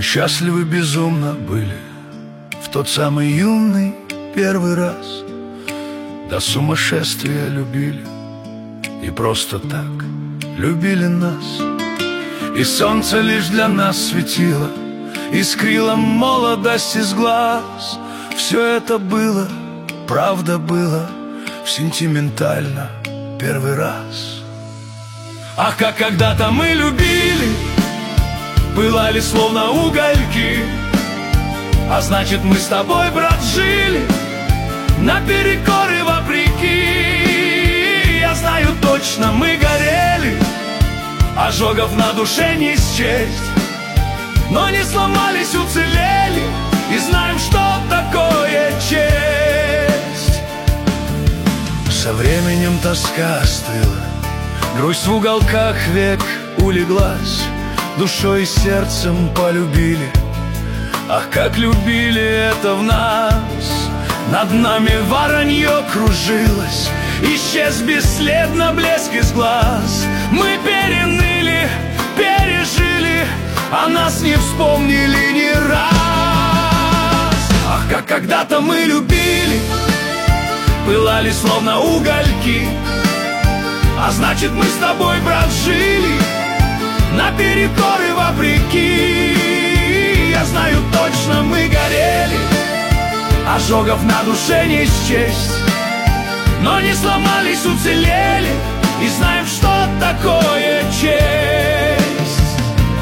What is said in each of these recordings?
счастливы безумно были в тот самый юный первый раз. До сумасшествия любили и просто так любили нас. И солнце лишь для нас светило, искрила молодость из глаз. Все это было, правда было, сентиментально первый раз. Ах, как когда-то мы любили, пылали словно угольки. А значит, мы с тобой, брат, жили наперекор и вопреки. Я знаю точно, мы горели, ожогов на душе не счесть, но не сломались, уцелели и знаем, что такое честь. Со временем тоска остыла, грусть в уголках век улеглась. Душой и сердцем полюбили, ах, как любили это в нас. Над нами воронье кружилось, исчез бесследно блеск из глаз. Мы переныли, пережили, а нас не вспомнили ни раз. Ах, как когда-то мы любили, пылали словно угольки. А значит, мы с тобой, брат, жили наперекор и вопреки. Я знаю точно, мы горели, ожогов на душе не счесть, но не сломались, уцелели и знаем, что такое честь.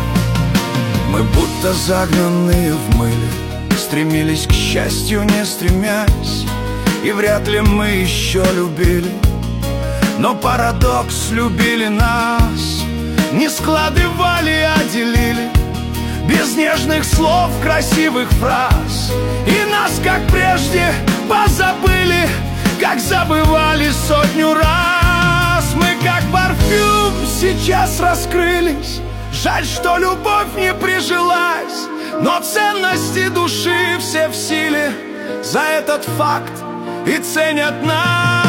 Мы будто загнанные в мыле, стремились к счастью, не стремясь, и вряд ли мы еще любили, но парадокс, любили нас. Не складывали, а делили, без нежных слов, красивых фраз. И нас, как прежде, позабыли, как забывали сотню раз. Мы, как парфюм, сейчас раскрылись. Жаль, что любовь не прижилась, но ценности души все в силе. За этот факт и ценят нас.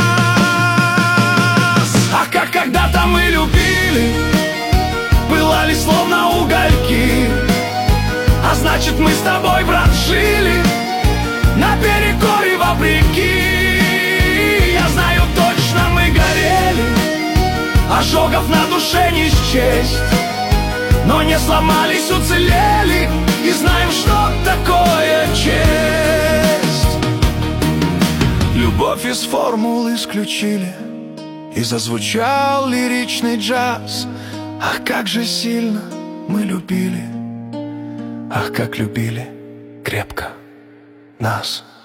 А как когда-то мы любили, пылали словно угольки. А значит, мы с тобой, брат, жили наперекор и вопреки. Я знаю точно, мы горели, ожогов на душе не счесть, но не сломались, уцелели и знаем, что такое честь. Любовь из формул исключили, и зазвучал лиричный джаз. Ах, как же сильно мы любили, ах, как любили крепко нас.